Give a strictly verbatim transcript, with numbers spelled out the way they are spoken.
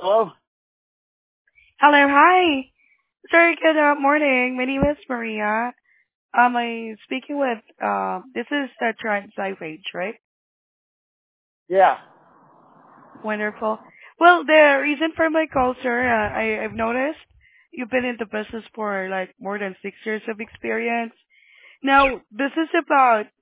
Hello? Hello, hi. Sorry, good uh, morning. My name is Maria. Am I speaking with, uh, this is the Trans Page, right? Yeah. Wonderful. Well, the reason for my call, sir, uh, I, I've noticed you've been in the business for like more than six years of experience. Now, this is about